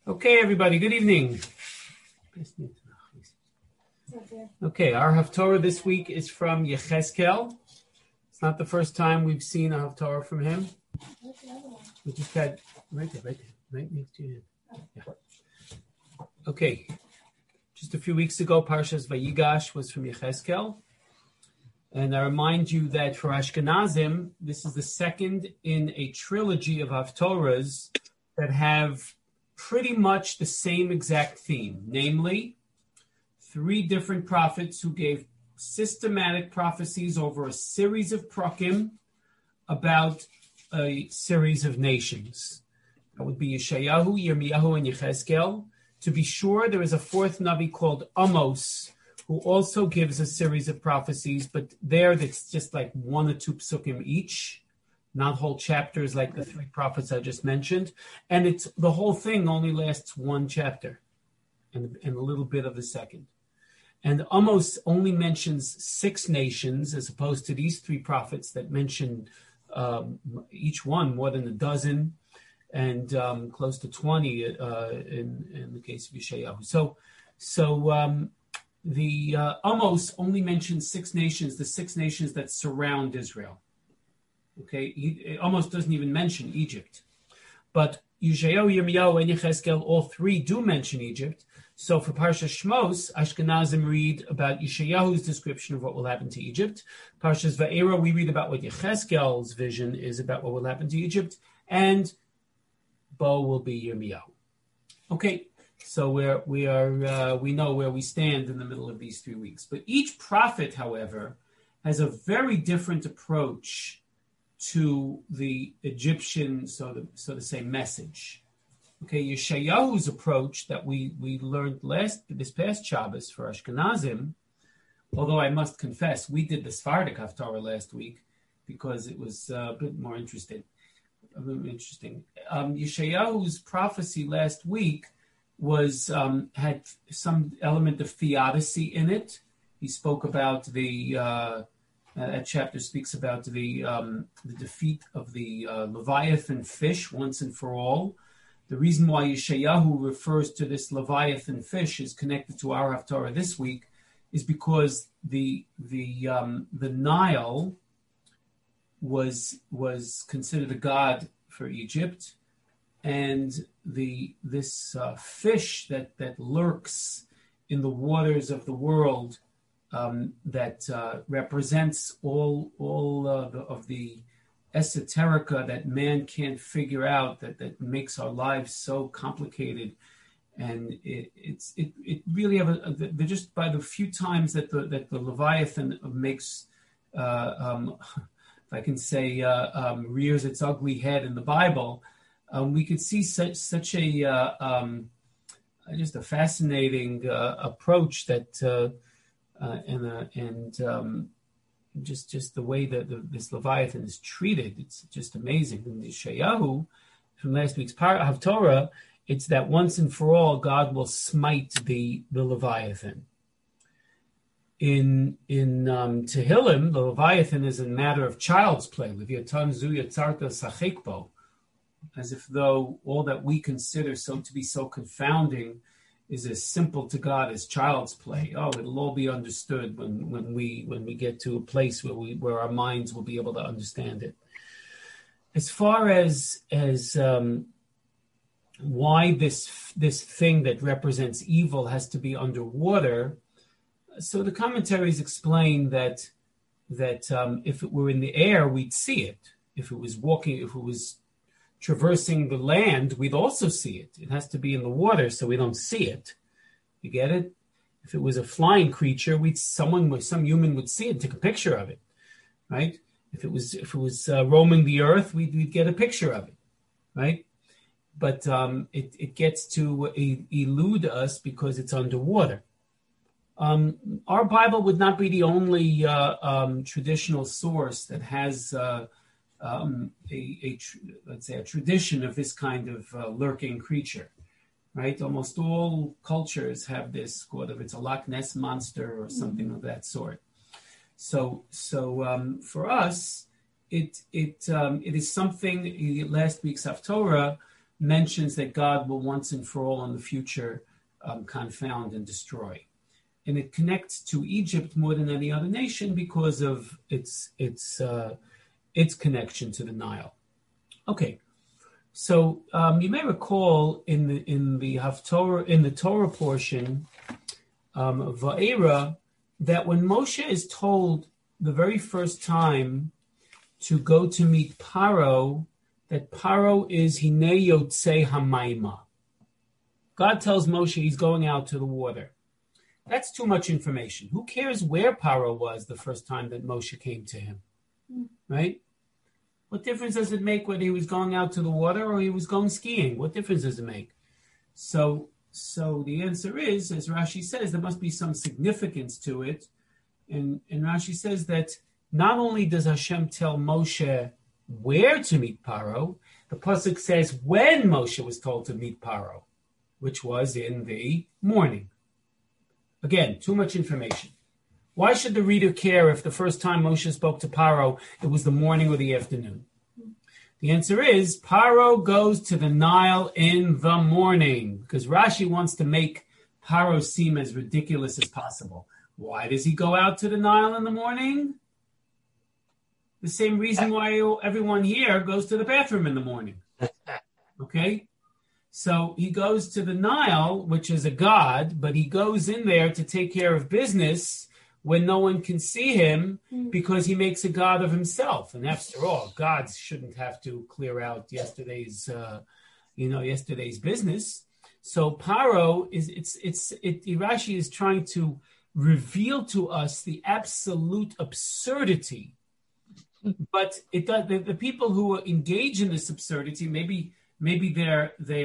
Okay, everybody, good evening. Okay, our Haftorah this week is from Yechezkel. It's not the first time we've seen a Haftorah from him. We just had, right next to you. Yeah. Okay, just a few weeks ago, Parshas Vayigash was from Yechezkel. And I remind you that for Ashkenazim, this is the second in a trilogy of Haftorahs that have pretty much the same exact theme, namely, three different prophets who gave systematic prophecies over a series of prakim about a series of nations. That would be Yeshayahu, Yirmiyahu, and Yechezkel. To be sure, there is a fourth Navi called Amos, who also gives a series of prophecies, but there it's just like one or two psukim each, not whole chapters like the three prophets I just mentioned. And it's the whole thing only lasts one chapter and a little bit of the second. And Amos only mentions 6 nations as opposed to these three prophets that mention each one more than a dozen and close to 20 in the case of Yeshayahu. So the Amos only mentions 6 nations, the 6 nations that surround Israel. Okay, he almost doesn't even mention Egypt. But Yeshayahu, Yirmiyahu, and Yechezkel, all three do mention Egypt. So for Parshas Shmos, Ashkenazim read about Yeshayahu's description of what will happen to Egypt. Parshas Va'era, we read about what Yechezkel's vision is about what will happen to Egypt. And Bo will be Yirmiyahu. Okay, so we know where we stand in the middle of these 3 weeks. But each prophet, however, has a very different approach to the Egyptian, so to say, message. Okay, Yeshayahu's approach that we learned this past Shabbos for Ashkenazim, although I must confess, we did the Sephardic Haftarah last week because it was a bit more interesting. Yeshayahu's prophecy last week had some element of theodicy in it. He spoke about that chapter speaks about the defeat of the Leviathan fish once and for all. The reason why Yeshayahu refers to this Leviathan fish is connected to our Haftarah this week is because the Nile was considered a god for Egypt, and this fish that lurks in the waters of the world that represents all of the esoterica that man can't figure out, that makes our lives so complicated. And it really just by the few times that the Leviathan makes if I can say rears its ugly head in the Bible, we could see such a just a fascinating approach that just the way that this Leviathan is treated, it's just amazing. In Yeshayahu, from last week's Haftorah, it's that once and for all, God will smite the Leviathan. In Tehillim, the Leviathan is a matter of child's play, Leviathan zu yatzarta sachekbo, as if though all that we consider to be so confounding is as simple to God as child's play. Oh, it'll all be understood when we get to a place where our minds will be able to understand it. As far as why this thing that represents evil has to be underwater, so the commentaries explain that if it were in the air, we'd see it. If it was traversing the land, we'd also see it. It has to be in the water so we don't see it. You get it? If it was a flying creature, some human would see it, take a picture of it, right? If it was roaming the earth, we'd get a picture of it, right? But it gets to elude us because it's underwater. Our Bible would not be the only traditional source that has let's say a tradition of this kind of lurking creature, right? Almost all cultures have this, it's a Loch Ness monster or something of that sort. So for us, it is something. Last week's Haftorah mentions that God will once and for all in the future confound and destroy. And it connects to Egypt more than any other nation because of its connection to the Nile. Okay, so you may recall in the Haftorah, in the Torah portion of Va'era, that when Moshe is told the very first time to go to meet Paro, that Paro is Hinei Yotzei Hamayma. God tells Moshe he's going out to the water. That's too much information. Who cares where Paro was the first time that Moshe came to him, right? What difference does it make whether he was going out to the water or he was going skiing? What difference does it make? So the answer is, as Rashi says, there must be some significance to it. And Rashi says that not only does Hashem tell Moshe where to meet Paro, the pasuk says when Moshe was told to meet Paro, which was in the morning. Again, too much information. Why should the reader care if the first time Moshe spoke to Paro, it was the morning or the afternoon? The answer is, Paro goes to the Nile in the morning, because Rashi wants to make Paro seem as ridiculous as possible. Why does he go out to the Nile in the morning? The same reason why everyone here goes to the bathroom in the morning. Okay? So he goes to the Nile, which is a god, but he goes in there to take care of business when no one can see him because he makes a god of himself. And after all, gods shouldn't have to clear out yesterday's business. So Paro Rashi is trying to reveal to us the absolute absurdity. But it does, the people who engage in this absurdity, maybe maybe they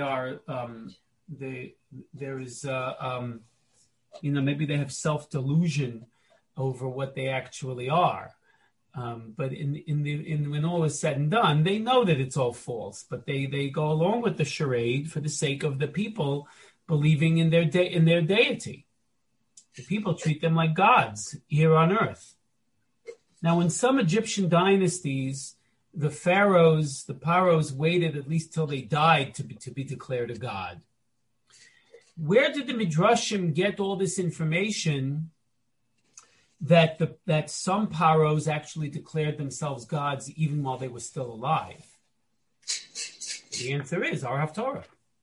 have self-delusion over what they actually are. But when all is said and done, they know that it's all false. But they go along with the charade for the sake of the people believing in their deity. The people treat them like gods here on earth. Now, in some Egyptian dynasties, the pharaohs, the paros, waited at least till they died to be declared a god. Where did the Midrashim get all this information that some paros actually declared themselves gods even while they were still alive? The answer is our Haftorah.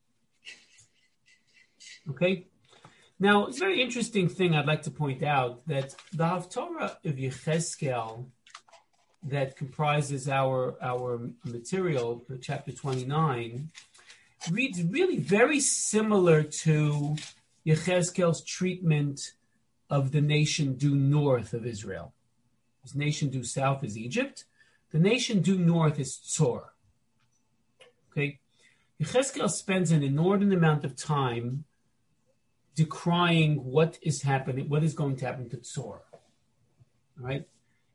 Okay? Now, it's a very interesting thing I'd like to point out that the Haftorah of Yecheskel that comprises our material, chapter 29, reads really very similar to Yecheskel's treatment of the nation due north of Israel. This nation due south is Egypt. The nation due north is Tzor. Okay? Yecheskel spends an inordinate amount of time decrying what is going to happen to Tzor. All right?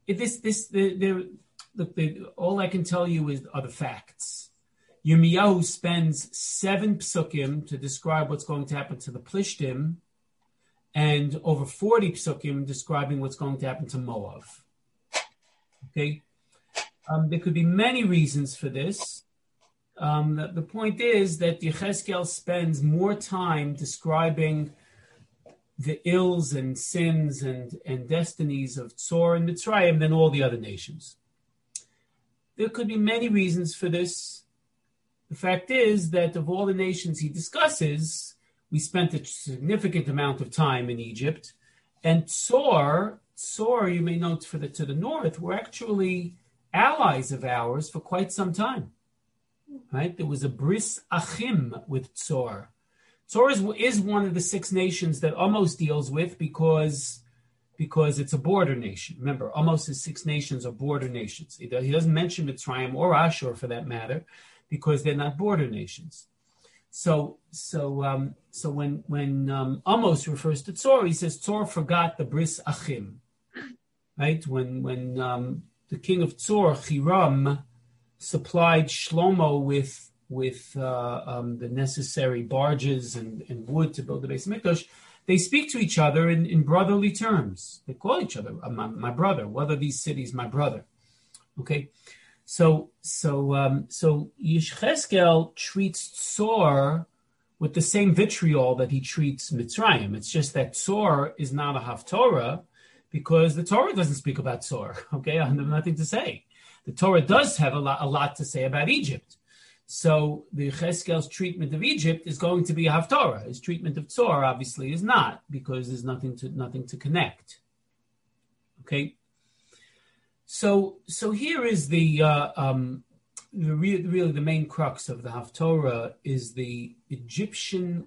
All I can tell you are the facts. Yirmiyahu spends 7 psukim to describe what's going to happen to the Plishtim, and over 40 psukim describing what's going to happen to Moab. Okay? There could be many reasons for this. The point is that Yecheskel spends more time describing the ills and sins and destinies of Tzor and Mitzrayim than all the other nations. There could be many reasons for this. The fact is that of all the nations he discusses, we spent a significant amount of time in Egypt, and Tzor, you may note to the north, were actually allies of ours for quite some time. Right? There was a bris achim with Tzor. Tzor is one of the 6 nations that Amos deals with because it's a border nation. Remember, Amos' 6 nations are border nations. He doesn't mention Mitzrayim or Ashur for that matter, because they're not border nations. So when Amos refers to Tzor, he says Tzor forgot the bris achim. Right? When the king of Tzor, Hiram, supplied Shlomo with the necessary barges and wood to build the Beis Hamikdash, they speak to each other in brotherly terms. They call each other my brother. What are these cities, my brother? Okay, So Yechezkel treats Tzor with the same vitriol that he treats Mitzrayim. It's just that Tzor is not a Haftorah because the Torah doesn't speak about Tzor. Okay, I have nothing to say. The Torah does have a lot to say about Egypt. So the Yechezkel's treatment of Egypt is going to be a Haftorah. His treatment of Tzor obviously is not, because there's nothing to connect. Okay. So here is the main crux of the Haftorah is the Egyptian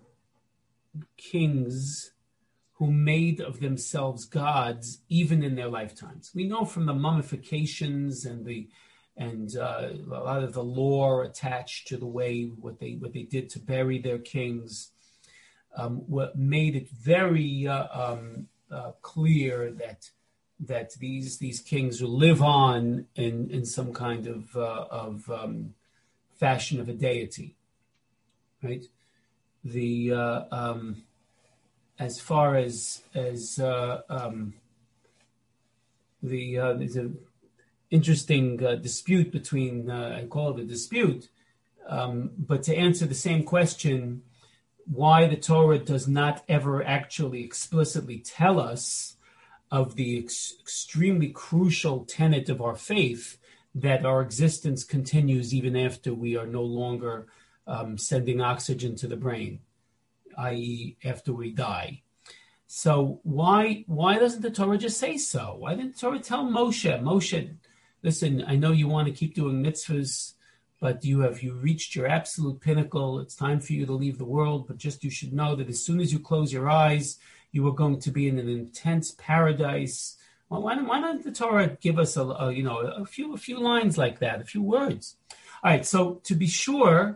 kings who made of themselves gods even in their lifetimes. We know from the mummifications and a lot of the lore attached to the way what they did to bury their kings, what made it very clear that these kings will live on in some kind of fashion of a deity, right? As far as there's a interesting dispute between, I call it a dispute, but to answer the same question, why the Torah does not ever actually explicitly tell us of the extremely crucial tenet of our faith, that our existence continues even after we are no longer sending oxygen to the brain, i.e. after we die. So why doesn't the Torah just say so? Why didn't the Torah tell Moshe, listen, I know you want to keep doing mitzvahs, but you reached your absolute pinnacle. It's time for you to leave the world, but just you should know that as soon as you close your eyes, you are going to be in an intense paradise. Well, why don't the Torah give us a few lines like that, a few words? All right, so to be sure,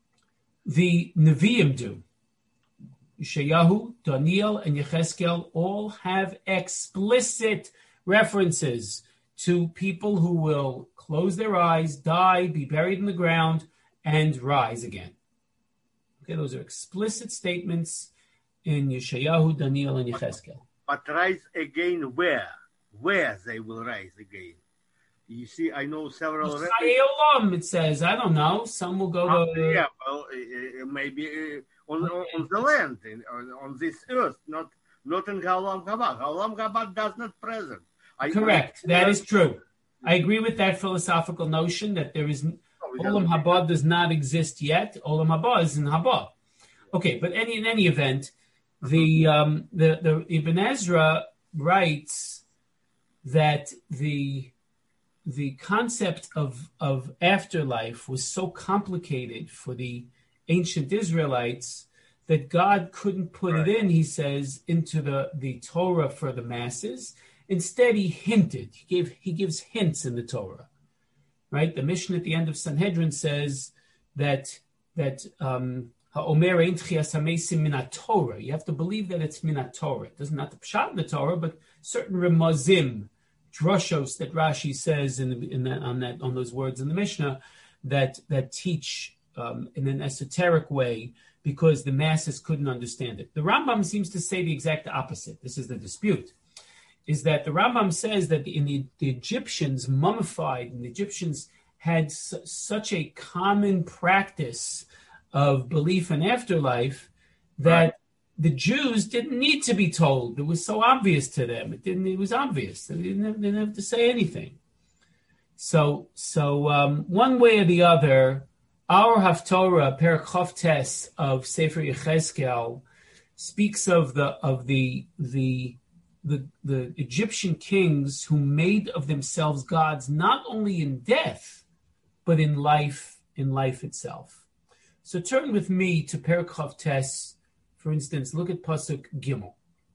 the Nevi'im do. Yeshayahu, Daniel, and Yechezkel all have explicit references to people who will close their eyes, die, be buried in the ground, and rise again. Okay, those are explicit statements in Yeshayahu, Daniel, and Yechezkel. But rise again where? Where they will rise again? You see, I know several... It says, I don't know, some will go to... Yeah, well, maybe on the land, on this earth, not in Ha'olam Haba. Ha'olam Haba does not present. Correct, that is true. I agree with that philosophical notion that there is... Olam Haba does not exist yet. Olam Haba is in Haba. Okay, but in any event, the Ibn Ezra writes that the concept of afterlife was so complicated for the ancient Israelites that God couldn't put it in, he says, into the Torah for the masses. Instead, he hinted. He gives hints in the Torah, right? The Mishnah at the end of Sanhedrin says that Ha'omer ein tchias hamesim min Torah. You have to believe that it's min Torah. It doesn't not the pshat in the Torah, but certain remazim, drushos that Rashi says on those words in the Mishnah that teach in an esoteric way because the masses couldn't understand it. The Rambam seems to say the exact opposite. This is the dispute. Is that the Rambam says that the Egyptians mummified, and the Egyptians had such a common practice of belief in afterlife that the Jews didn't need to be told. It was so obvious to them. It was obvious. They didn't have to say anything. So one way or the other, our Haftorah, Perek Chof Tes of Sefer Yechezkel, speaks of the Egyptian kings who made of themselves gods not only in death, but in life itself. So turn with me to Perek Chof Tes. For instance, look at Pasuk Gimel.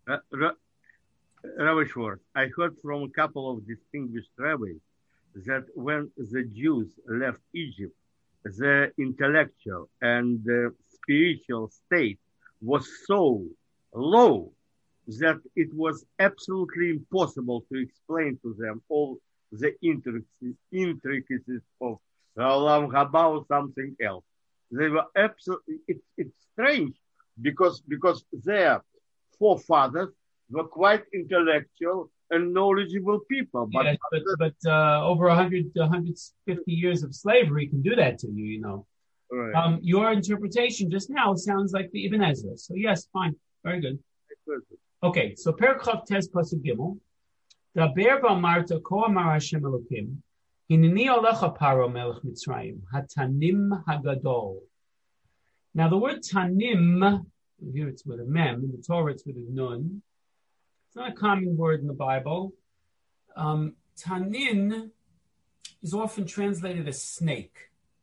Rabbi Schwartz, I heard from a couple of distinguished rabbis that when the Jews left Egypt, the intellectual and the spiritual state was so low that it was absolutely impossible to explain to them all the intricacies of Olam Haba or something else. They were absolutely, it's strange because their forefathers were quite intellectual and knowledgeable people. But Yes, but over 150 years of slavery can do that to you, you know. right. Your interpretation just now sounds like the Ibn Ezra. So yes, fine, very good. Okay, so Perek Chav Tes Pasuk Gimel. Daber v'amarta ko amar Hashem Elokim. Hineni olecha Paro melech Mitzrayim hatanim hagadol. Now the word tanim, here it's with a mem, in the Torah it's with a nun. It's not a common word in the Bible. Tanin is often translated as snake.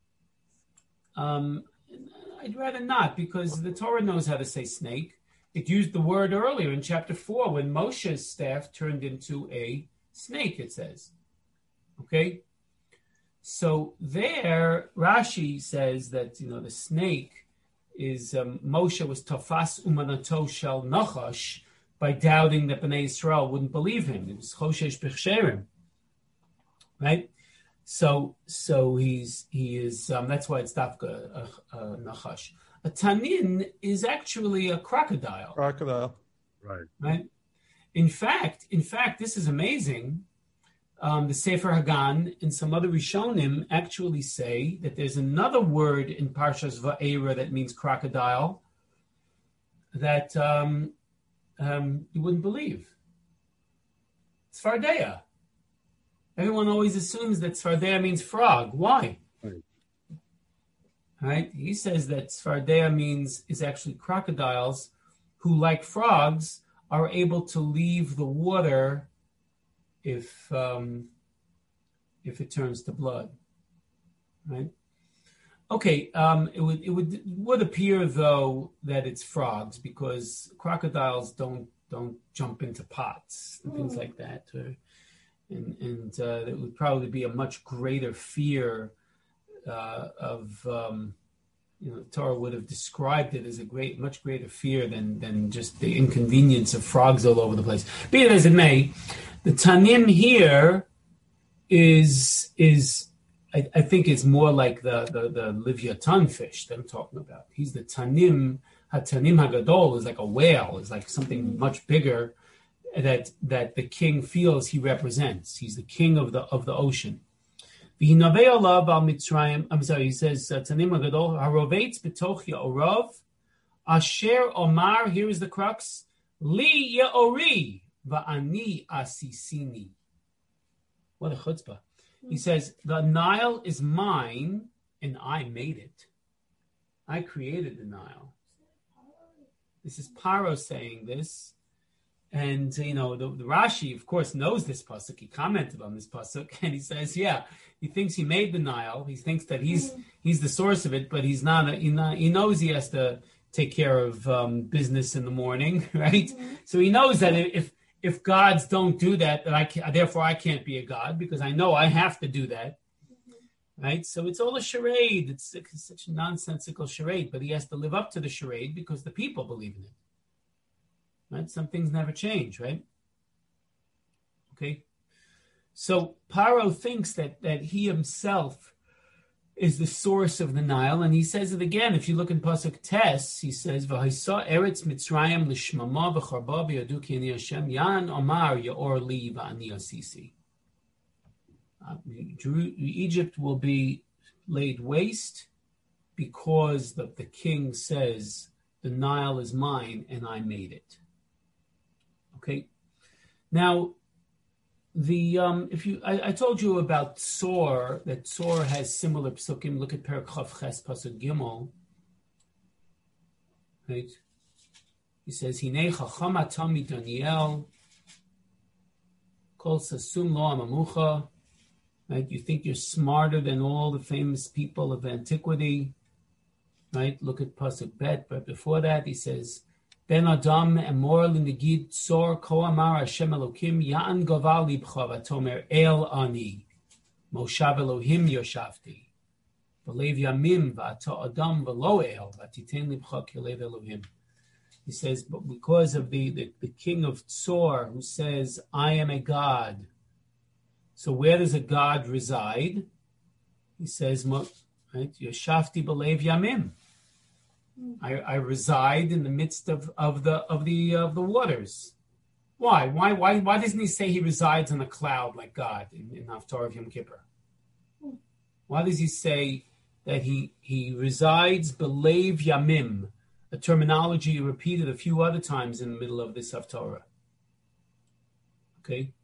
I'd rather not, because the Torah knows how to say snake. It used the word earlier in chapter 4 when Moshe's staff turned into a snake, it says. Okay? So there, Rashi says that, you know, the snake is, Moshe was tafas umanato shel nachash by doubting that Bnei Yisrael wouldn't believe him. It was choshesh b'chsherim. Right? So he is, that's why it's dafka nachash. A tanin is actually a crocodile. Right. In fact, this is amazing. The Sefer Hagan and some other Rishonim actually say that there's another word in Parshas Va'era that means crocodile that you wouldn't believe. Tzfardeya. Everyone always assumes that Tzfardeya means frog. Why? Right? He says that Tzfardeya is actually crocodiles who, like frogs, are able to leave the water if it turns to blood. Right? Okay, it would appear though that it's frogs because crocodiles don't jump into pots and things like that, and it would probably be a much greater fear Torah would have described it as a much greater fear than just the inconvenience of frogs all over the place. Be it as it may, the tanim here is I think it's more like the Leviathan fish that I'm talking about. He's the tanim. Hatanim hagadol is like a whale. Is like something much bigger that the king feels he represents. He's the king of the ocean. He says, Tanim hagadol harovetz b'toch ya'orav asher omar. Here is the crux. Li ya'ori va'ani asisini. What a chutzpah. He says, the Nile is mine, and I made it. I created the Nile. This is Paro saying this. And, the Rashi, of course, knows this pasuk. He commented on this pasuk, and he says, yeah, he thinks he made the Nile. He thinks that he's the source of it, but he's not. He knows he has to take care of business in the morning, right? Mm-hmm. So he knows that if gods don't do that, therefore I can't be a god because I know I have to do that, right? So it's all a charade. It's such a nonsensical charade, but he has to live up to the charade because the people believe in it, right? Some things never change, right? Okay. So Paro thinks that he himself is the source of the Nile, and he says it again. If you look in Pasuk Tes, he says, "V'haisa eretz Mitzrayim l'shmama v'charba v'yadu ki ani Hashem yan omar yaor li v'ani asisi." Egypt will be laid waste because the king says, "The Nile is mine, and I made it." Okay, now. I told you about Tzor, that Tzor has similar psukim. Look at Perek Chav Ches Pasuk Gimel. Right? He says, Hinei chacham atami Daniel, kol sasum lo amamucha. Right? You think you're smarter than all the famous people of antiquity. Right? Look at Pasuk Bet, but before that he says, Ben Adam emor l'negid tzor ko amar Hashem Elokim ya'an gaval libcha v'tomer el ani Moshav Elohim yoshavti v'lev yamim v'ata Adam v'lo el v'titen libcha k'lev Elohim. He says, but because of the king of Tzor who says, I am a god. So where does a god reside? He says, right, yoshavti v'lev yamim. I reside in the midst of the waters, Why? Why doesn't he say he resides on a cloud like God in Haftarah of Yom Kippur? Why does he say that he resides belev yamim, a terminology repeated a few other times in the middle of this Haftarah? Okay.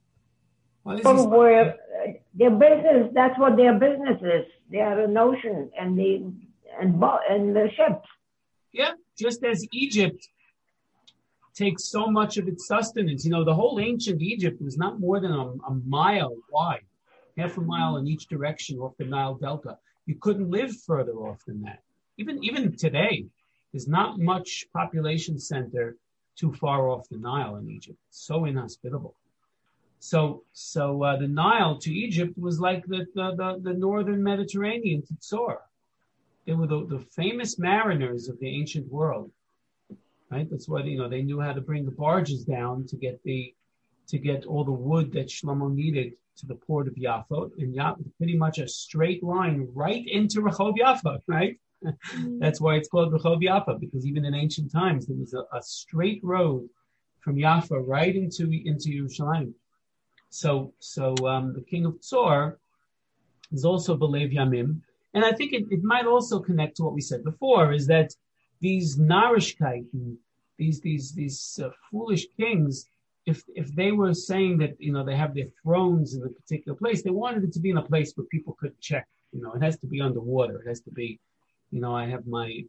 Where their business, that's what their business is. They are an ocean and the ships. Yeah, just as Egypt takes so much of its sustenance. The whole ancient Egypt was not more than a mile wide, half a mile in each direction off the Nile Delta. You couldn't live further off than that. Even today, there's not much population center too far off the Nile in Egypt. It's so inhospitable. So the Nile to Egypt was like the northern Mediterranean to Tzor. They were the famous mariners of the ancient world, right? That's why they knew how to bring the barges down to get all the wood that Shlomo needed to the port of Yaffo, and pretty much a straight line right into Rehov Yaffo, right? That's why it's called Rehov Yaffo, because even in ancient times there was a straight road from Yaffo right into Yerushalayim. So the king of Tzor is also belev yamim, and I think it might also connect to what we said before, is that these narishkeit, these foolish kings, if they were saying that they have their thrones in a particular place, they wanted it to be in a place where people could check. It has to be underwater. It has to be, I have my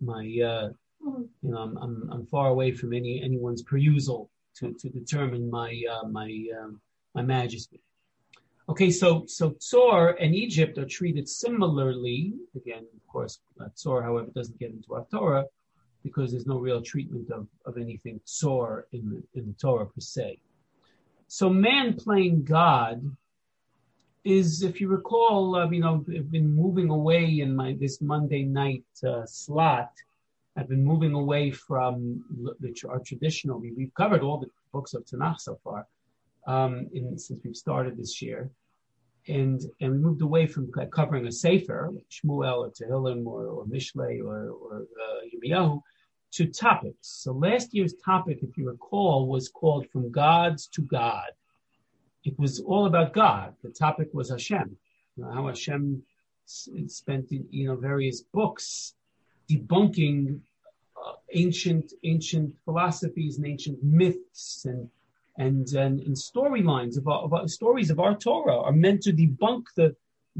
I'm far away from anyone's perusal to determine my majesty. Okay, so Tzor and Egypt are treated similarly. Again, of course, Tzor, however, doesn't get into our Torah because there's no real treatment of anything Tzor in the Torah per se. So man playing God is, if you recall, I've been moving away in this Monday night slot. I've been moving away from our traditional. We've covered all the books of Tanakh so far. Since we've started this year, and we moved away from covering a sefer, like Shmuel or Tehillim or Mishlei or Yirmiyahu, to topics. So last year's topic, if you recall, was called From Gods to God. It was all about God. The topic was Hashem. How Hashem spent various books debunking ancient philosophies and ancient myths and storylines of stories of our Torah are meant to debunk the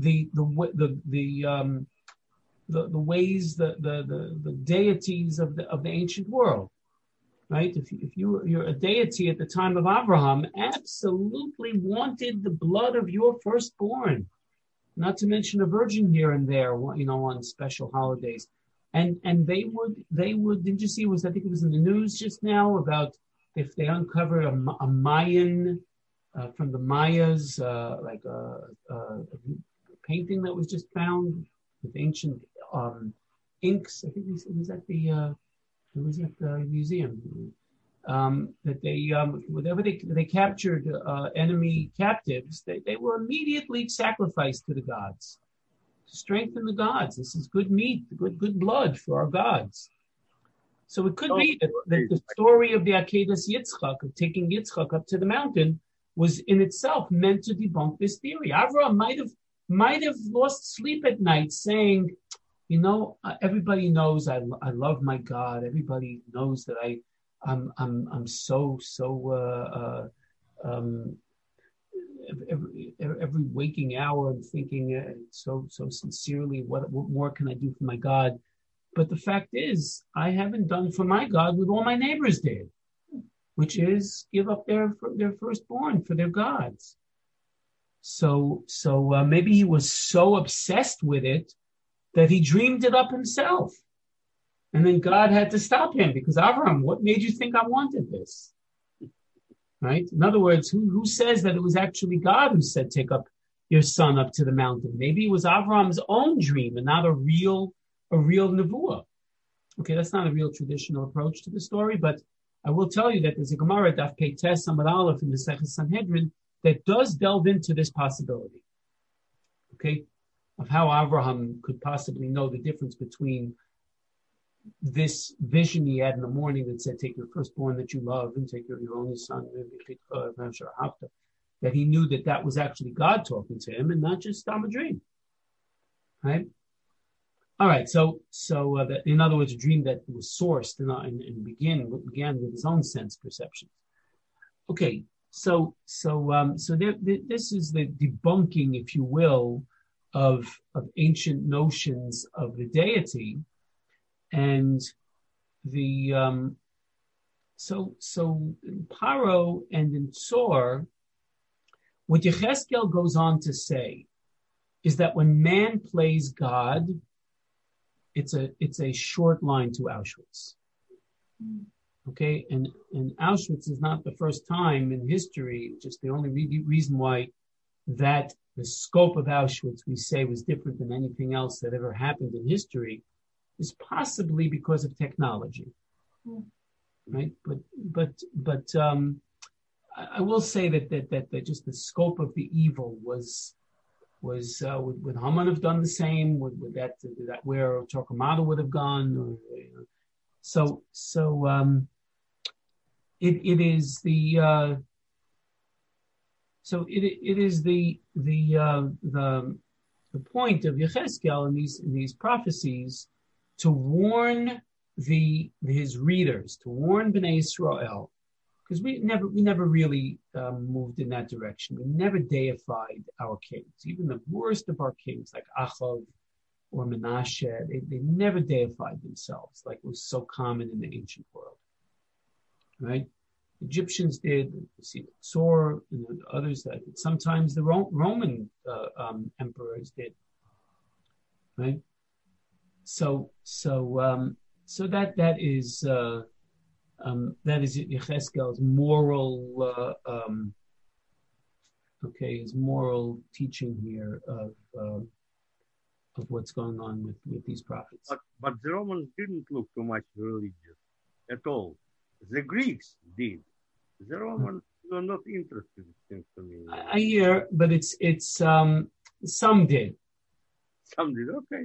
ways, the deities of the ancient world, right? If you're a deity at the time of Abraham, absolutely wanted the blood of your firstborn, not to mention a virgin here and there, on special holidays, and they would. Didn't you see? I think it was in the news just now about. If they uncover a Mayan from the Mayas, like a painting that was just found with ancient inks, I think it was at the museum. That they whenever they captured enemy captives, they were immediately sacrificed to the gods to strengthen the gods. This is good meat, good blood for our gods. So it could be that the story of the Akedas Yitzchak, of taking Yitzchak up to the mountain, was in itself meant to debunk this theory. Avraham might have lost sleep at night saying, everybody knows I love my God. Everybody knows that I'm so every waking hour I'm thinking so sincerely, what more can I do for my God? But the fact is, I haven't done for my God what all my neighbors did, which is give up their firstborn for their gods. So maybe he was so obsessed with it that he dreamed it up himself. And then God had to stop him because, Avraham, what made you think I wanted this? Right? In other words, who says that it was actually God who said, take up your son up to the mountain? Maybe it was Avraham's own dream and not a real nevuah. Okay, that's not a real traditional approach to the story, but I will tell you that there's a Gemara, Daf Peites Amud Aleph in the Masechus Sanhedrin, that does delve into this possibility. Okay, of how Abraham could possibly know the difference between this vision he had in the morning that said, take your firstborn that you love and take your only son, that he knew that was actually God talking to him and not just a dream. Right? All right. So that, in other words, a dream that was sourced and began with his own sense perception. Okay. So this is the debunking, if you will, of ancient notions of the deity, and the so in Paro and in Tzor, what Yecheskel goes on to say is that when man plays God, it's a short line to Auschwitz. Okay, and Auschwitz is not the first time in history, just the only reason why that the scope of Auschwitz we say was different than anything else that ever happened in history is possibly because of technology. Right? But I will say that just the scope of the evil was would Haman have done the same? Would that where Torquemada would have gone? Or, it is the point of Yecheskel in these prophecies to warn his readers, to warn Bnei Israel, because we never really moved in that direction. We never deified our kings, even the worst of our kings, like Achav or Menashe. They never deified themselves, like was so common in the ancient world. Right? Egyptians did, Tzor and others that did. Sometimes the Roman emperors did. Right? So that is Yecheskel's moral his moral teaching here of what's going on with these prophets. But the Romans didn't look too much religious at all. The Greeks did. The Romans were not interested, it seems to me. I hear, but it's some did. Some did, okay.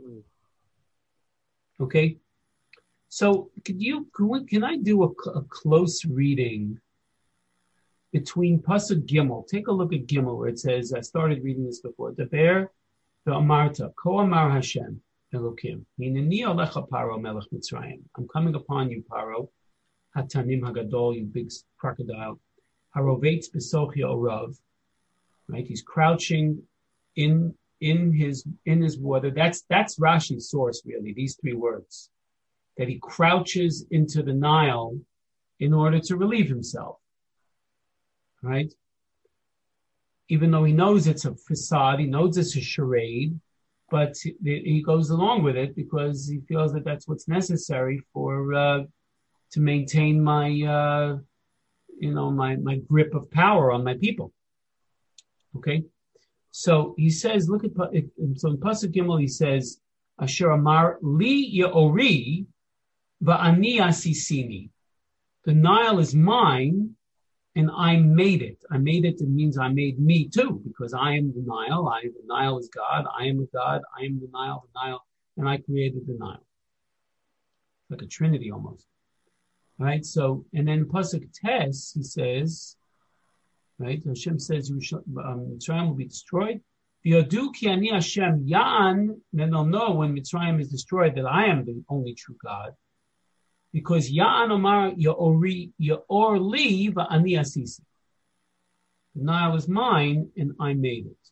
Okay. So can I do a close reading between Pasuk Gimel? Take a look at Gimel where it says, I started reading this before, Deber ve'amarta, ko amar Hashem, Elokim, hineni alecha Paro melech Mitzrayim. I'm coming upon you, Paro, Hatanim Hagadol, you big crocodile, Harovetz besochi orav, right? He's crouching in his water. That's Rashi's source, really, these three words. That he crouches into the Nile in order to relieve himself, right? Even though he knows it's a facade, he knows it's a charade, but he goes along with it because he feels that that's what's necessary to maintain my grip of power on my people. Okay, so he says, look at so in Pasuk Gimel he says, Asher Amar Li Yeori. Va'ani asisini. The Nile is mine, and I made it. I made it. It means I made me too, because I am the Nile. The Nile is God. I am a God. I am the Nile, and I created the Nile. Like a trinity almost. Right? So, and then Pasuk Tes, he says, right? Hashem says, Mitzrayim will be destroyed. V'yodu ki ani Hashem Ya'an, then they'll know when Mitzrayim is destroyed that I am the only true God. Because Ya'an Omar Ya'ori Li Va'ani Asisi. The Nile is mine and I made it.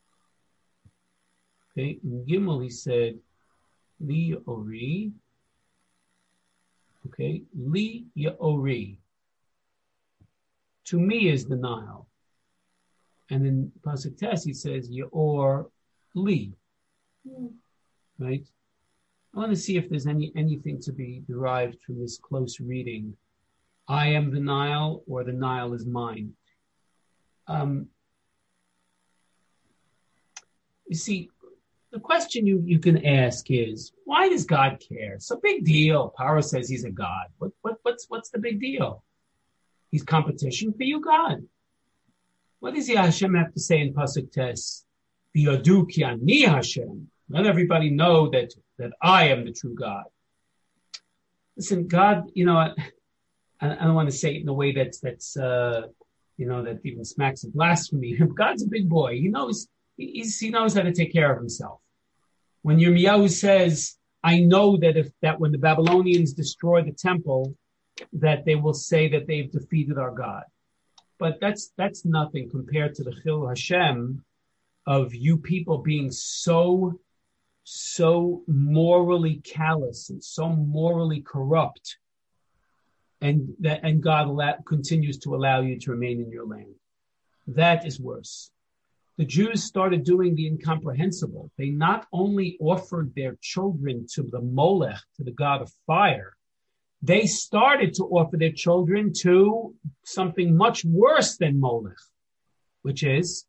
Okay, in Gimel he said, Li Ya'ori. Okay, Li Ya'ori. To me is the Nile. And in Pasuk Tes he says, Ya'or Li. Right? I want to see if there's anything to be derived from this close reading. I am the Nile, or the Nile is mine. You see, the question you can ask is, why does God care? It's a big deal. Paro says he's a God. What's the big deal? He's competition for you, God. What does Hashem have to say in Pasuk Tes? V'yodu ki ani Hashem. Let everybody know that I am the true God. listen, God, I don't want to say it in a way that's that even smacks of blasphemy. God's a big boy. He knows he knows how to take care of himself. When Yirmiyahu says, I know that when the Babylonians destroy the temple, that they will say that they've defeated our God. But that's nothing compared to the Chil Hashem of you people being so morally callous and so morally corrupt, and God continues to allow you to remain in your land. That is worse. The Jews started doing the incomprehensible. They not only offered their children to the Molech, to the god of fire, they started to offer their children to something much worse than Molech, which is,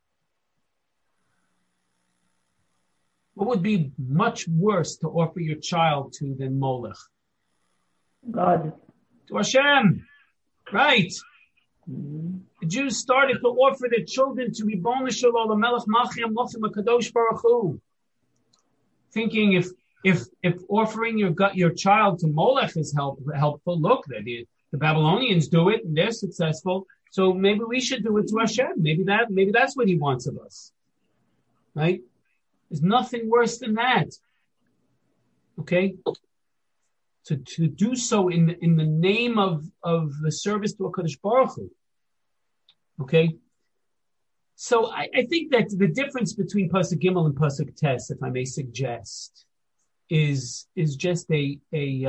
what would be much worse to offer your child to than Molech? God. To Hashem. Right. The Jews started to offer their children to Ribono Shel Olam, Melech Malchei Hamlochim HaKadosh Baruch Hu, thinking if offering your child to Molech is helpful, look, the Babylonians do it and they're successful, so maybe we should do it to Hashem. Maybe that's what He wants of us, right? There's nothing worse than that. Okay. To do so in the name of the service to HaKadosh Baruch Hu. Okay? So I think that the difference between Pasuk Gimel and Pasuk Tes, if I may suggest, is just a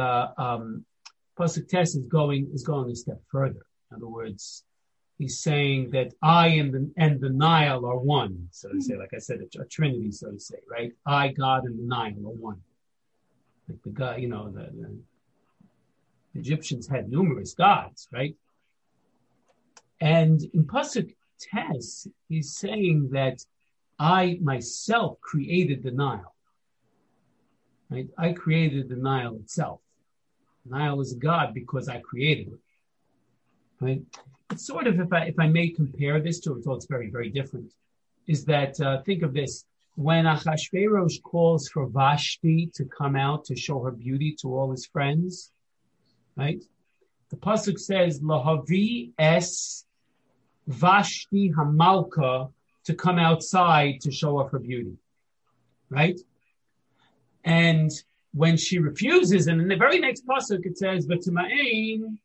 Pasuk Tes is going a step further. In other words, he's saying that I and the Nile are one, so to say, like I said, a trinity, so to say, right? I, God, and the Nile are one. Like the God, the Egyptians had numerous gods, right? And in Pasuk Tes, he's saying that I myself created the Nile. Right? I created the Nile itself. The Nile is a god because I created it. Right? It's sort of, if I may compare this to, although it's very, very different, is that, think of this. When Achashverosh calls for Vashti to come out to show her beauty to all his friends, right? The pasuk says, "Lahavi es Vashti Hamalka," to come outside to show off her beauty, right? And when she refuses, and in the very next pasuk it says, "V'timain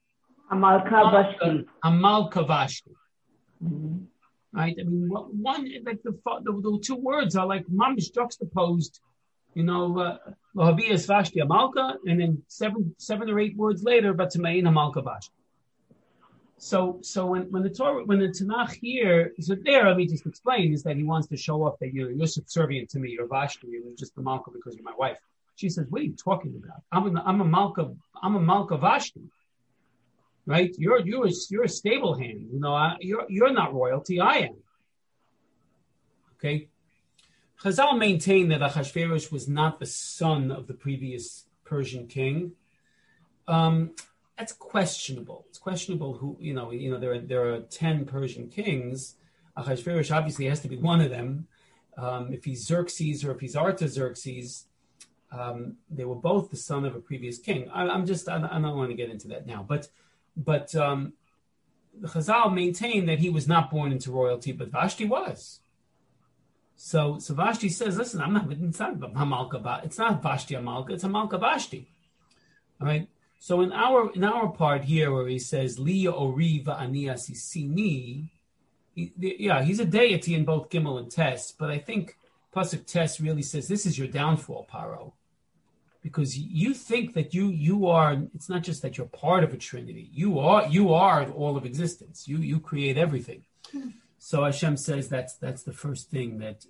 Hamalka Vashti." Mm-hmm. Right? I mean, one like the two words are like mamish juxtaposed. Lahavi es Vashti Hamalka, and then seven or eight words later, but V'timain Hamalka Vashti. So when the Tanakh here, so there, let me just explain, is that he wants to show off that you're subservient to me, you're Vashti, you're just a Malka because you're my wife. She says, what are you talking about? I'm a Malka Vashti. Right? You're a stable hand. You're not royalty, I am. Okay? Chazal maintain that Achashverosh was not the son of the previous Persian king. That's questionable. It's questionable who, there are 10 Persian kings. Achashverosh obviously has to be one of them. If he's Xerxes or if he's Artaxerxes, they were both the son of a previous king. I don't want to get into that now, but the Chazal maintain that he was not born into royalty, but Vashti was. So Vashti says, listen, it's not Hamalka, it's not Vashti Hamalka, it's Hamalka Vashti. All right. So in our part here where he says Li Ori Va'ani Asisini, he's a deity in both Gimel and Tes, but I think Pasuk Tes really says this is your downfall, Paro. Because you think that you are, it's not just that you're part of a trinity. You are all of existence. You create everything. So Hashem says that's the first thing that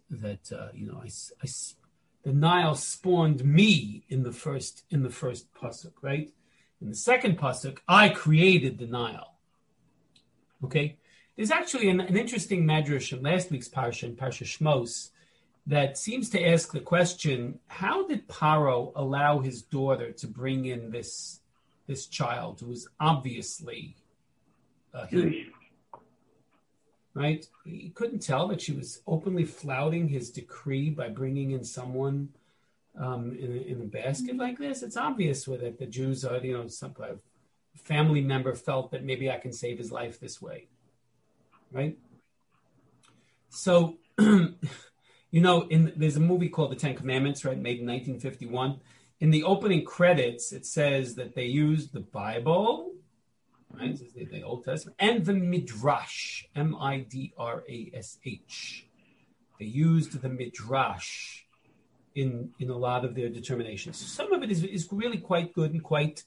the Nile spawned me in the first pasuk, right? In the second pasuk, I created the Nile. Okay, there's actually an interesting medrash in last week's parsha, in Parsha Shmos, that seems to ask the question: how did Paro allow his daughter to bring in this child who was obviously Jewish? Right? He couldn't tell that she was openly flouting his decree by bringing in someone in a basket like this, it's obvious that the Jews are, some family member felt that maybe I can save his life this way, right? So, there's a movie called The Ten Commandments, right, made in 1951. In the opening credits, it says that they used the Bible, right, the Old Testament, and the Midrash, Midrash. They used the Midrash in a lot of their determinations. Some of it is really quite good and quite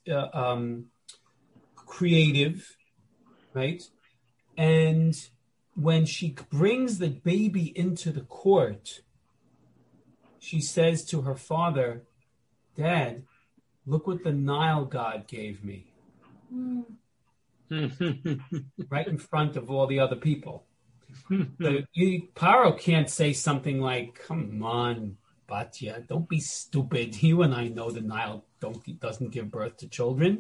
creative, right? And when she brings the baby into the court, she says to her father, "Dad, look what the Nile god gave me." Right in front of all the other people. Paro can't say something like, "Come on, Batya, don't be stupid. You and I know the Nile doesn't give birth to children."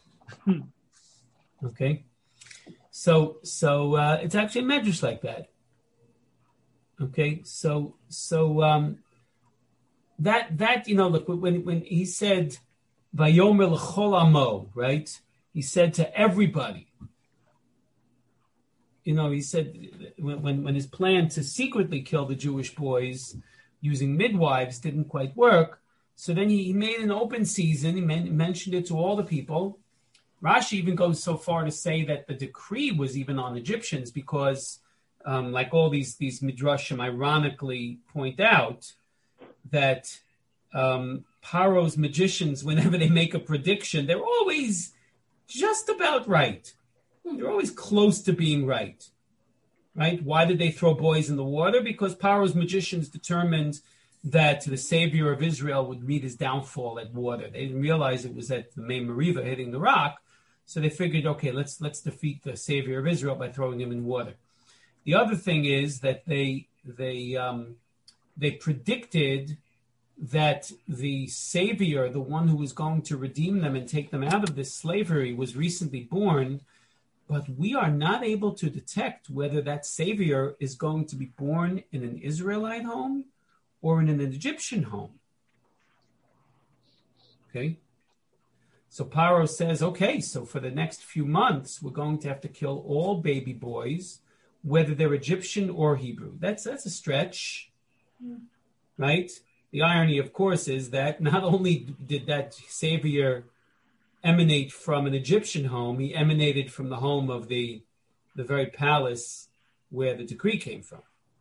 Okay, so it's actually a medrash like that. Okay, so that look, when he said Vayomer l'chol amo, right? He said to everybody. He said when his plan to secretly kill the Jewish boys using midwives didn't quite work, so then he made an open season. He mentioned it to all the people. Rashi even goes so far to say that the decree was even on Egyptians because, like all these midrashim ironically point out, that Paro's magicians, whenever they make a prediction, they're always just about right. They're always close to being right. Right? Why did they throw boys in the water? Because Paro's magicians determined that the savior of Israel would meet his downfall at water. They didn't realize it was at the main Meriva hitting the rock. So they figured, okay, let's defeat the savior of Israel by throwing him in water. The other thing is that they predicted that the savior, the one who was going to redeem them and take them out of this slavery, was recently born. But we are not able to detect whether that savior is going to be born in an Israelite home or in an Egyptian home. Okay? So Paro says, okay, so for the next few months, we're going to have to kill all baby boys, whether they're Egyptian or Hebrew. That's a stretch, right? The irony, of course, is that not only did that savior emanate from an Egyptian home, he emanated from the home of the very palace where the decree came from.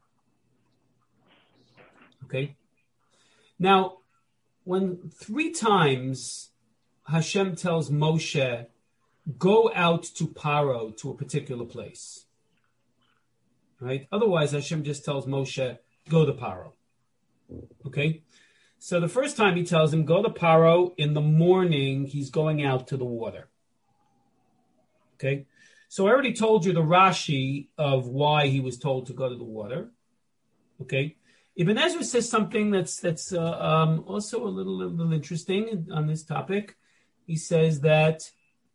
Okay? Now, when 3 times Hashem tells Moshe, go out to Paro, to a particular place, right? Otherwise, Hashem just tells Moshe, go to Paro. Okay? So the first time he tells him, go to Paro in the morning, he's going out to the water. Okay? So I already told you the Rashi of why he was told to go to the water. Okay? Ibn Ezra says something that's also a little interesting on this topic. He says that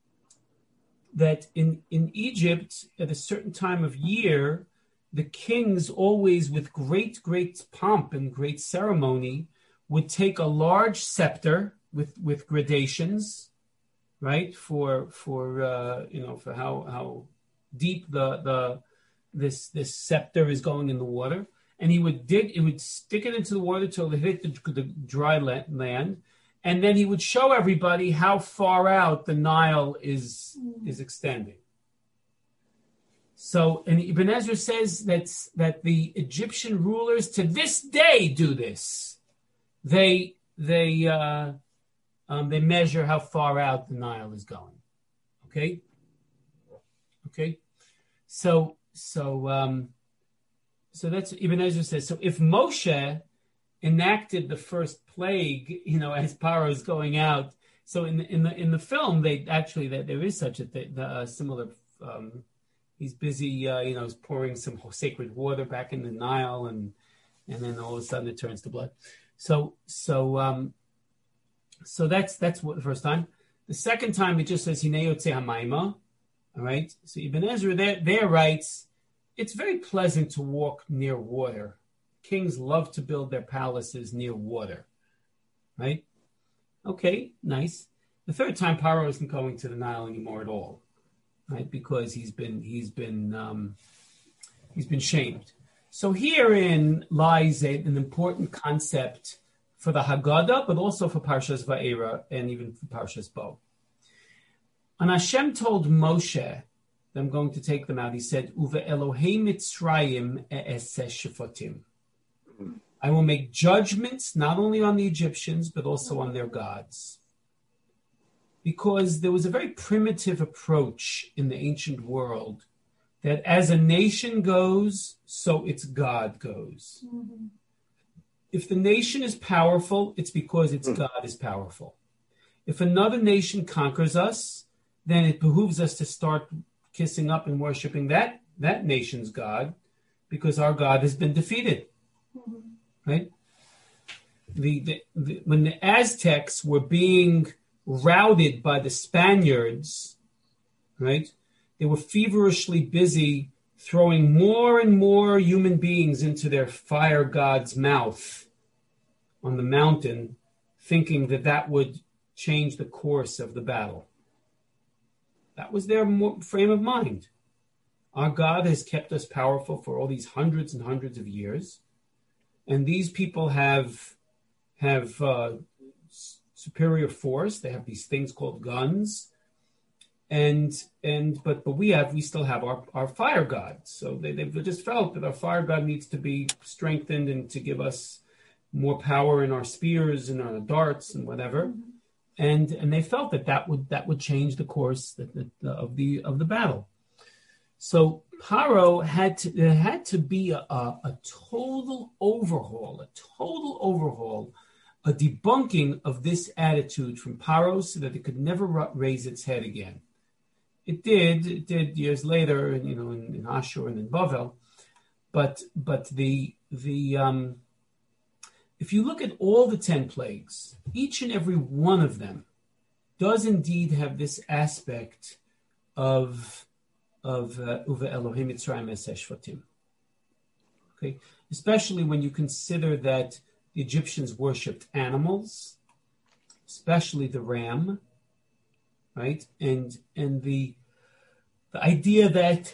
in Egypt, at a certain time of year, the kings always, with great pomp and great ceremony, would take a large scepter with gradations, right? For how deep this scepter is going in the water, and he would stick it into the water till it hit the dry land, and then he would show everybody how far out the Nile is extending. So, and Ibn Ezra says that the Egyptian rulers to this day do this. They measure how far out the Nile is going. Okay. So that's what Ibn Ezra says. So if Moshe enacted the first plague, as Paro is going out, so in the film there is such a similar. He's busy, he's pouring some sacred water back in the Nile, and then all of a sudden it turns to blood. So that's what the first time. The second time it just says Hinei Yotzei Hamayma. All right. So Ibn Ezra there writes, it's very pleasant to walk near water. Kings love to build their palaces near water. right? Okay, nice. The third time, Paro isn't going to the Nile anymore at all, right? Because he's been shamed. So herein lies an important concept for the Haggadah, but also for Parshas Va'era and even for Parshas Bo. And Hashem told Moshe that I'm going to take them out. He said, "Uve Elohei Mitzrayim e'eseh shefotim." I will make judgments not only on the Egyptians, but also on their gods. Because there was a very primitive approach in the ancient world that as a nation goes, so its God goes. Mm-hmm. If the nation is powerful, it's because its God is powerful. If another nation conquers us, then it behooves us to start kissing up and worshiping that nation's God, because our God has been defeated. Mm-hmm. Right? When the Aztecs were being routed by the Spaniards, right, they were feverishly busy throwing more and more human beings into their fire god's mouth on the mountain, thinking that would change the course of the battle. That was their frame of mind. Our God has kept us powerful for all these hundreds and hundreds of years. And these people have superior force. They have these things called guns, but we still have our fire god. So they've just felt that our fire god needs to be strengthened and to give us more power in our spears and our darts and whatever. And they felt that would change the course of the battle. So Paro had to be a total overhaul, a debunking of this attitude from Paro, so that it could never raise its head again. It did years later, in Ashur and in Bavel, but if you look at all the 10 plagues, each and every one of them does indeed have this aspect of Uve Elohim Mitzrayim e'eseh shefotim. Okay, especially when you consider that the Egyptians worshipped animals, especially the ram, right? And the idea that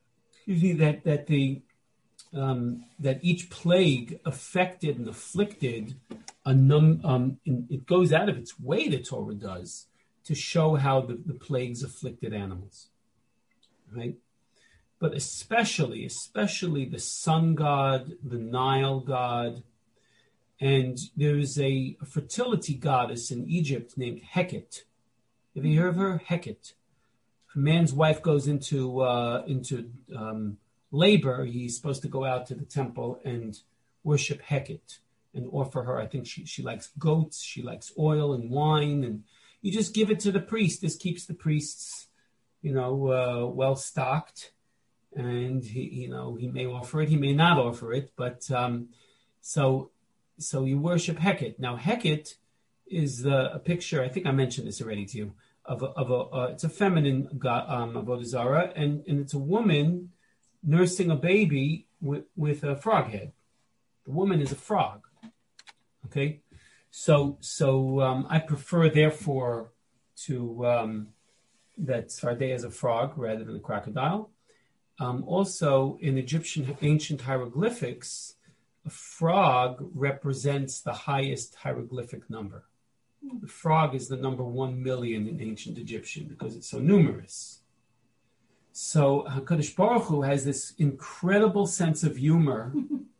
each plague affected and afflicted it goes out of its way, the Torah does, to show how the plagues afflicted animals. Right, but especially the sun god, the Nile god, and there's a fertility goddess in Egypt named Heket. Have you heard of her? Heket. If a man's wife goes into labor, he's supposed to go out to the temple and worship Heket and offer her. I think she likes goats, she likes oil and wine, and you just give it to the priest. This keeps the priests well stocked, and he may offer it, he may not offer it, but so you worship Heket. Now Heket is a picture. I think I mentioned this already to you of it's a feminine avodah zarah, and it's a woman nursing a baby with a frog head. The woman is a frog. Okay, so I prefer therefore to. That Tzfardeh is a frog rather than a crocodile. Also, in Egyptian ancient hieroglyphics, a frog represents the highest hieroglyphic number. The frog is the number 1 million in ancient Egyptian because it's so numerous. So HaKadosh Baruch Hu has this incredible sense of humor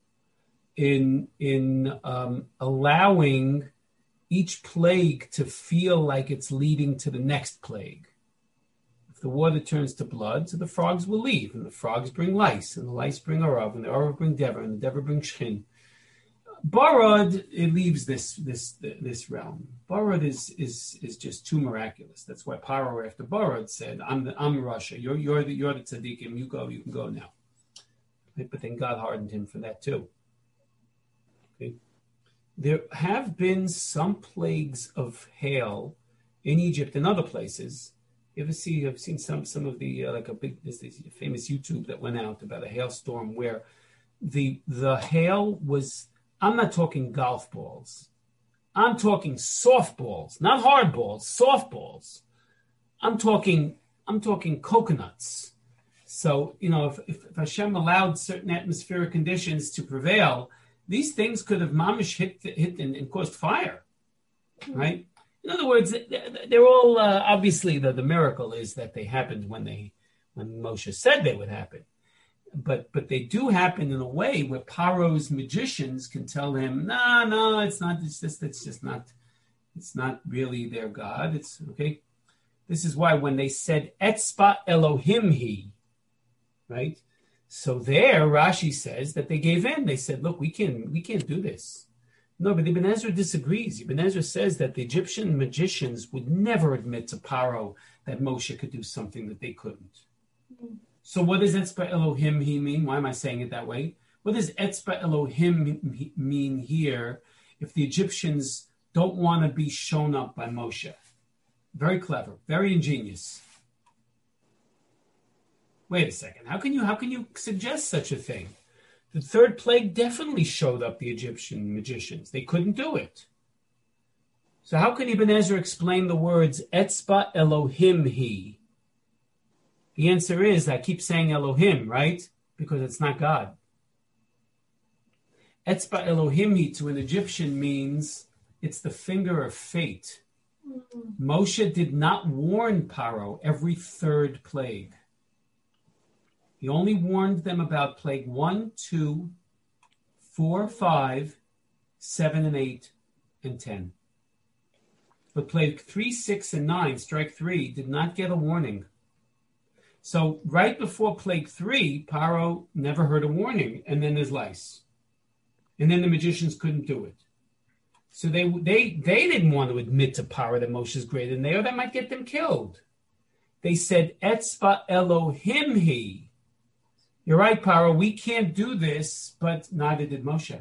in allowing each plague to feel like it's leading to the next plague. The water turns to blood, so the frogs will leave, and the frogs bring lice, and the lice bring Arav, and the Arav bring Dever, and the Dever bring Shchin. Barad, it leaves this realm. Barad is just too miraculous. That's why Paro after Barad said, "I'm Russia. You're the tzaddikim. You can go now." Right? But then God hardened him for that too. Okay. There have been some plagues of hail in Egypt and other places. I've seen some of the there's this famous YouTube that went out about a hailstorm where the hail was, I'm not talking golf balls. I'm talking softballs, not hardballs, softballs. I'm talking coconuts. So, if Hashem allowed certain atmospheric conditions to prevail, these things could have mamish hit and caused fire, right? In other words, they're all obviously the miracle is that they happened when Moshe said they would happen, but they do happen in a way where Paro's magicians can tell him, no, it's not. It's not really their God. It's okay. This is why when they said Etzba Elohim he, right? So there, Rashi says that they gave in. They said, look, we can't do this. No, but Ibn Ezra disagrees. Ibn Ezra says that the Egyptian magicians would never admit to Paro that Moshe could do something that they couldn't. So what does Etzba Elohim he mean? Why am I saying it that way? What does Etzba Elohim mean here if the Egyptians don't want to be shown up by Moshe? Very clever, very ingenious. Wait a second. How can you suggest such a thing? The third plague definitely showed up the Egyptian magicians. They couldn't do it. So how can Ibn Ezra explain the words Etzba Elohim he? The answer is, I keep saying Elohim, right? Because it's not God. Etzba Elohim he to an Egyptian means it's the finger of fate. Moshe did not warn Paro every third plague. He only warned them about plague 1, 2, 4, 5, 7, and 8, and 10. But plague 3, 6, and 9, strike 3, did not get a warning. So right before plague 3, Paro never heard a warning, and then there's lice. And then the magicians couldn't do it. So they didn't want to admit to Paro that Moshe's greater than they are. That might get them killed. They said, Etzba Elohim he. You're right, Paro, we can't do this, but neither did Moshe.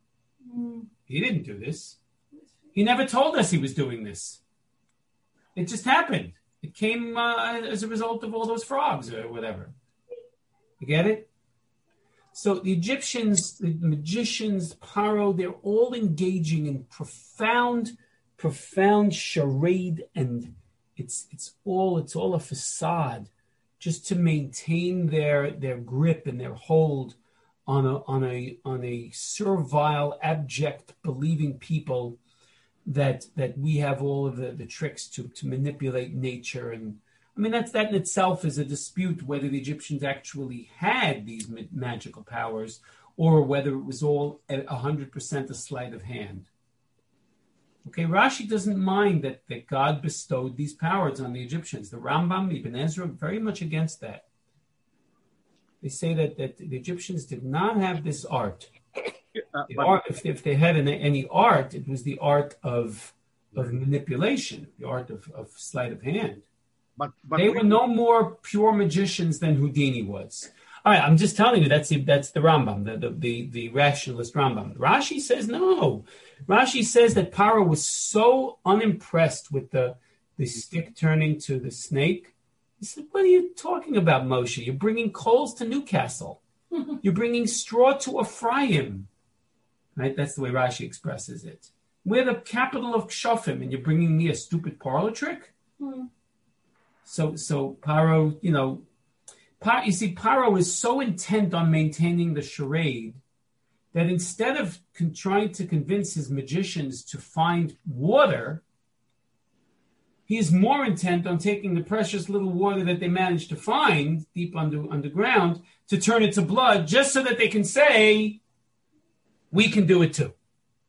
He didn't do this. He never told us he was doing this. It just happened. It came as a result of all those frogs or whatever. You get it? So the Egyptians, the magicians, Paro, they're all engaging in profound charade, and it's all a facade, just to maintain their grip and their hold on a servile, abject, believing people that we have all of the tricks to manipulate nature. And I mean, that in itself is a dispute whether the Egyptians actually had these magical powers or whether it was all 100% a sleight of hand. Okay, Rashi doesn't mind that God bestowed these powers on the Egyptians. The Rambam, Ibn Ezra, very much against that. They say that the Egyptians did not have this art. If they had any art, it was the art of manipulation, the art of sleight of hand. But they were no more pure magicians than Houdini was. All right, I'm just telling you that's the Rambam, the rationalist Rambam. Rashi says no. Rashi says that Paro was so unimpressed with the stick turning to the snake. He said, "What are you talking about, Moshe? You're bringing coals to Newcastle. You're bringing straw to Ephraim." Right? That's the way Rashi expresses it. We're the capital of Kshofim, and you're bringing me a stupid parlor trick? So Paro, you see, Paro is so intent on maintaining the charade that instead of trying to convince his magicians to find water, he is more intent on taking the precious little water that they managed to find deep underground to turn it to blood, just so that they can say, we can do it too.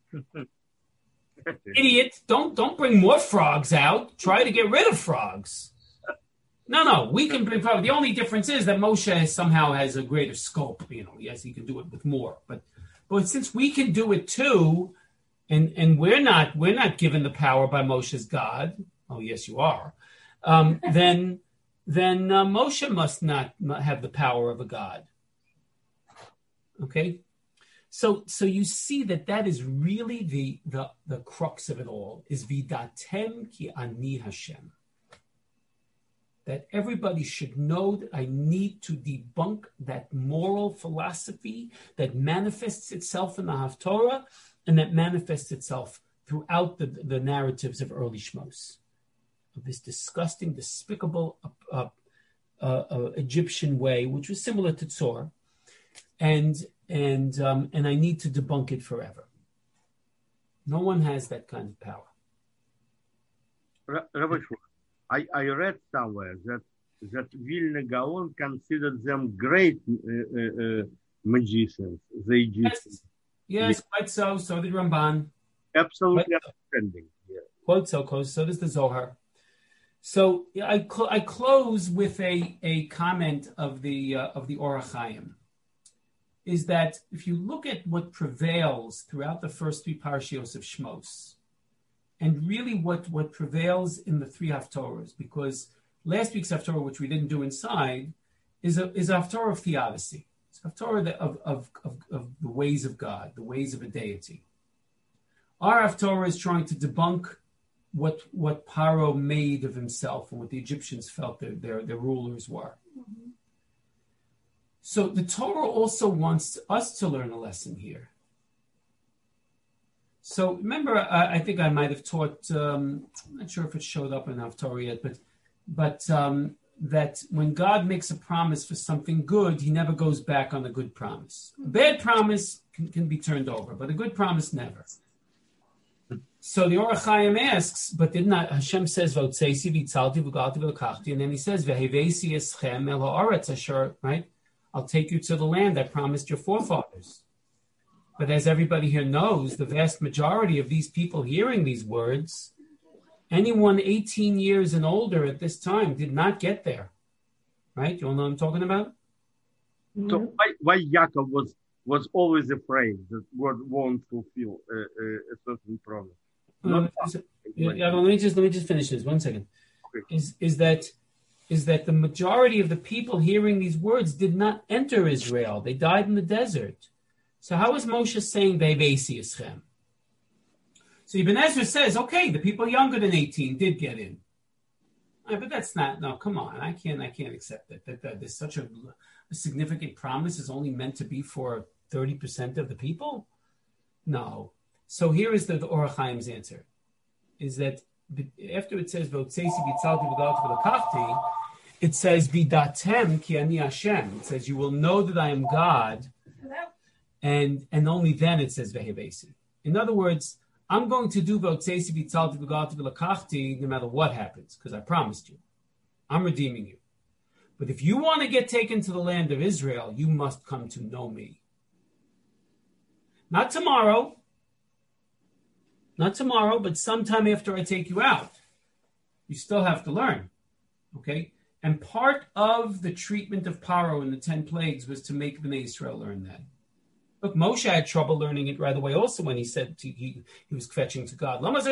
Idiot, don't bring more frogs out. Try to get rid of frogs. No, we can bring frogs. The only difference is that Moshe somehow has a greater scope. Yes, he can do it with more. But since we can do it too, and we're not given the power by Moshe's God. Oh, yes, you are. Then Moshe must not have the power of a God. Okay? So you see that is really the crux of it all, is vidatem ki ani Hashem. That everybody should know that I need to debunk that moral philosophy that manifests itself in the Haftorah and that manifests itself throughout the narratives of early Shmos, of this disgusting, despicable Egyptian way, which was similar to Tzor, and I need to debunk it forever. No one has that kind of power. Rabbi Shmuel, I read somewhere that Vilna Gaon considered them great magicians, the Egyptians. Yes, quite so. So did Ramban. Absolutely outstanding. Yeah. Quote so does the Zohar. So I close with a comment of the Orach Chaim, is that if you look at what prevails throughout the first three parashios of Shmos, and really what prevails in the three Haftorahs, because last week's Haftorah, which we didn't do inside, is a Haftorah of theodicy. It's a Haftorah of the ways of God, the ways of a deity. Our Haftorah is trying to debunk what Paro made of himself and what the Egyptians felt their rulers were. Mm-hmm. So the Torah also wants us to learn a lesson here. So remember, I think I might have taught, I'm not sure if it showed up in Haftorah yet, but that when God makes a promise for something good, he never goes back on a good promise. A bad promise can be turned over, but a good promise never. So the Orach Chaim asks, but did not Hashem says Votzeisi v'tzalti v'galti v'lakachti, and then he says Vehevesi eschem el haaretz asher, right? I'll take you to the land I promised your forefathers. But as everybody here knows, the vast majority of these people hearing these words, anyone 18 years and older at this time did not get there, right? You all know what I'm talking about? So why Yaakov was always afraid that God won't fulfill a certain promise? Let me just finish this 1 second. Okay. Is that the majority of the people hearing these words did not enter Israel? They died in the desert. So how is Moshe saying Vehevesi eschem? So Ibn Ezra says, okay, the people younger than 18 did get in. Right, but that's not, no, come on. I can't accept that there's such a significant promise is only meant to be for 30% of the people? No. So here is the Orach Chaim's answer, is that after it says, it says, Bidatem ki ani Hashem. It says, you will know that I am God, and only then it says, Vehevesi. In other words, I'm going to do Votzeisi v'tzalti v'galti v'lakachti no matter what happens, because I promised you. I'm redeeming you. But if you want to get taken to the land of Israel, you must come to know me. Not tomorrow, but sometime after I take you out. You still have to learn, okay? And part of the treatment of Paro in the 10 plagues was to make Bnei Israel learn that. Look, Moshe had trouble learning it right away also when he said he was fetching to God. Look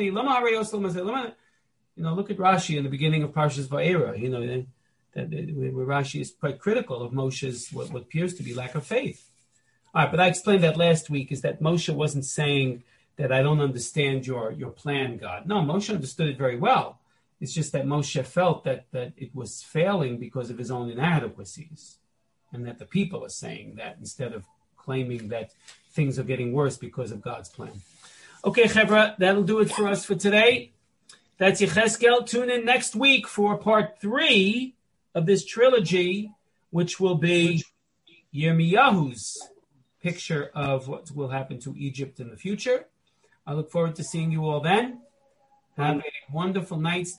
at Rashi in the beginning of Parshas Va'era, where Rashi is quite critical of Moshe's what appears to be lack of faith. All right, but I explained that last week, is that Moshe wasn't saying that I don't understand your plan, God. No, Moshe understood it very well. It's just that Moshe felt that it was failing because of his own inadequacies, and that the people are saying that instead of claiming that things are getting worse because of God's plan. Okay, Chevra, that'll do it for us for today. That's Yecheskel. Tune in next week for part 3 of this trilogy, which will be Yirmiyahu's picture of what will happen to Egypt in the future. I look forward to seeing you all then. Have a wonderful night.